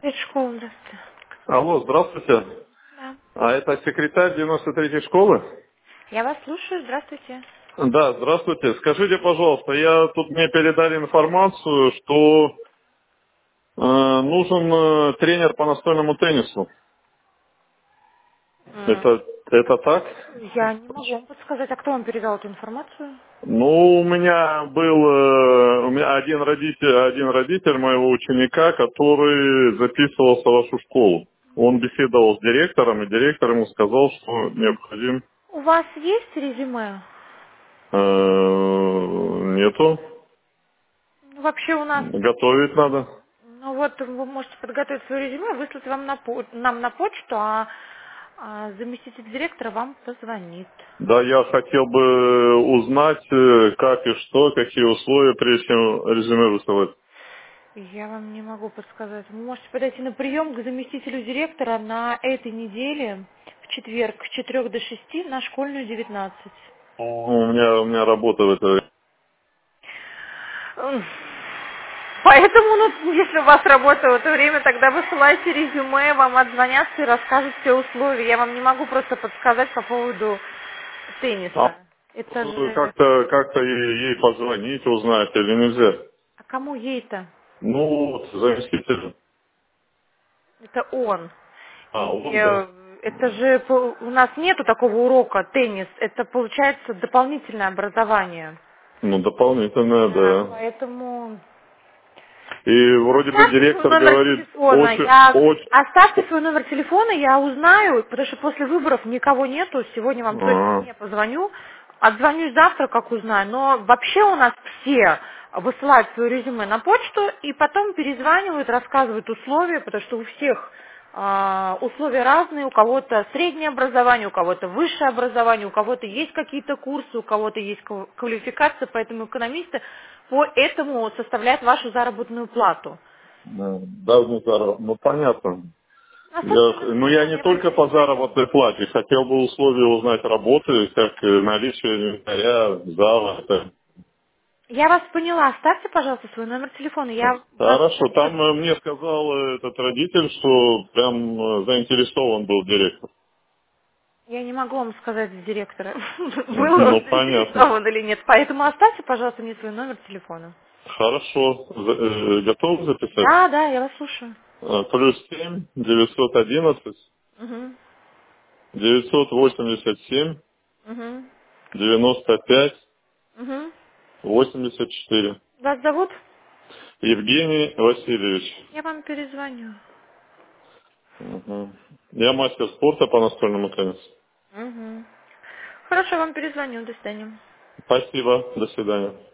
Это школа, здравствуйте. Алло, здравствуйте. Да. А это секретарь 93-й школы? Я вас слушаю, здравствуйте. Да, здравствуйте. Скажите, пожалуйста, мне передали информацию, что нужен тренер по настольному теннису. М, Это так? Я не могу вам подсказать, а кто вам передал эту информацию? Ну, у меня один родитель моего ученика, который записывался в вашу школу. Он беседовал с директором, и директор ему сказал, что необходим У вас есть резюме? нету, Вообще у нас, готовить надо. ну вот вы можете подготовить свое резюме, выслать вам нам на почту, а заместитель директора вам позвонит. Да, я хотел бы узнать, как и что, какие условия, прежде чем резюме высылать. Я вам не могу подсказать. Вы можете подойти на прием к заместителю директора на этой неделе, в четверг, с 4 до 6 на школьную 19. У меня работа в это. М. Поэтому, ну, если у вас работа в это время, тогда высылайте резюме, вам отзвонятся и расскажут все условия. Я вам не могу просто подсказать по поводу А тенниса. Это же... как-то ей позвонить, узнать или нельзя? А кому ей-то? Ну, вот, заместитель. Это он. И Он, да. это же у нас нету такого урока теннис. Это получается дополнительное образование. Ну, дополнительно, Да, да. поэтому И вроде бы оставьте свой директор номер говорит, телефона. Я очень... оставьте свой номер телефона, я узнаю, потому что после выборов никого нету. Сегодня вам точно А, не позвоню. Отзвонюсь завтра, как узнаю. Но вообще у нас все высылают свое резюме на почту и потом перезванивают, рассказывают условия, потому что у всех условия разные, у кого-то среднее образование, у кого-то высшее образование, у кого-то есть какие-то курсы, у кого-то есть квалификация, поэтому экономисты по этому составляют вашу заработную плату. да, ну, понятно. Оставьте номер Я телефона, не я вам только по перезвоню. заработной плате, хотел бы условия узнать работы, как наличие инвентаря, зала. Я вас поняла, оставьте, пожалуйста, свой номер телефона, я вас Хорошо, там наберу. мне сказал этот родитель, что прям заинтересован был директор. Я не могу вам сказать с директора, был Ну, он понятно. заинтересован или нет, поэтому оставьте, пожалуйста, мне свой номер телефона. Хорошо. Готов записать? Да, да, я вас слушаю. +7 911 Угу, 987 угу, 95 угу. 84. Вас зовут? Евгений Васильевич. Я вам перезвоню. Мгм. Я мастер спорта по настольному теннису. Угу. Хорошо, вам перезвоню, до свидания. Спасибо. До свидания.